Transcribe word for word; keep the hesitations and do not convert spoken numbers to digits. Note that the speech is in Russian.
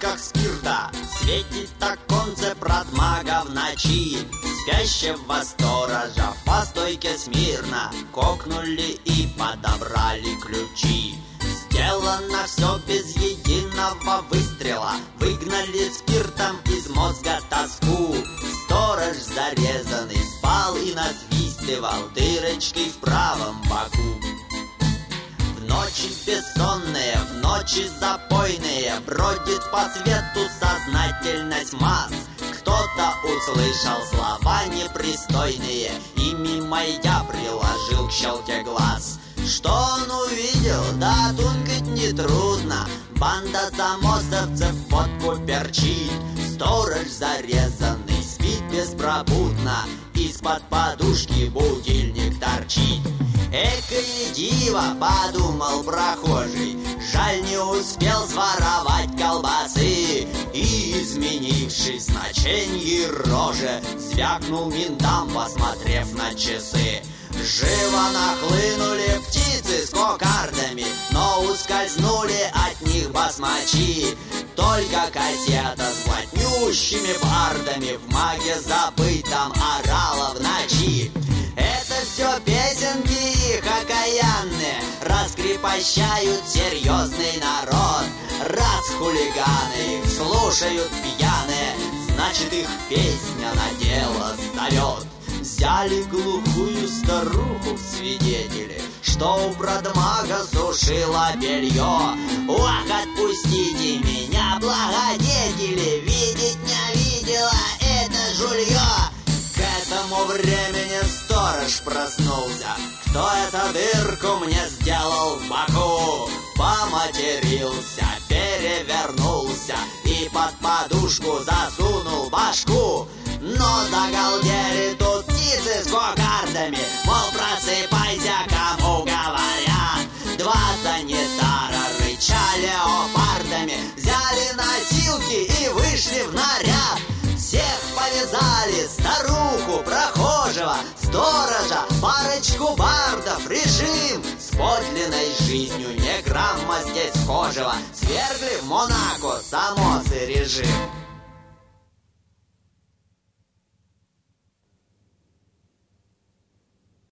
бочках спирта светит оконце продмага в ночи. Спящего сторожа по стойке смирно кокнули и подобрали ключи. Сделано все без единого выстрела, выгнали спиртом из мозга тоску. Сторож зарезанный спал и насвистывал дырочкой в правом боку. В ночи бессонные, в ночи запойные бродит по свету сознательность масс. Кто-то услышал слова непристойные и мимо я приложил к щелке глаз. Что он увидел, да тункать нетрудно. Банда самосовцев водку перчит. Сторож зарезанный спит беспробудно, из-под подушки будильник торчит. Экое диво, подумал прохожий, жаль, не успел своровать колбасы. И, изменившись на ченьи роже, звякнул ментам, посмотрев на часы. Живо нахлынули птицы с кокардами, но ускользнули от них басмачи. Только кассета с блатнющими бардами в маге забытом орала в ночи. Это все песенки их окаянные, раскрепощают серьезный народ. Раз хулиганы их слушают пьяные, значит их песня на дело зовет. Взяли глухую старуху в свидетели, что у бродмага сушила белье. Ох, отпустите меня, благодетели, видеть не видела это жулье. К этому времени сторож проснулся. Кто эту дырку мне сделал в боку? Поматерился, перевернулся и под подушку засунул башку. Но загалдели тут птицы с кокардами, мол, просыпайся, кому говорят. Два санитара рычали леопардами, взяли носилки и вышли в наряд. Всех повязали, старуху, прохожего, сторожа, парочку бардов. Режим с подлинной жизнью не грамма здесь схожего. Свергли в Монако самосы режим.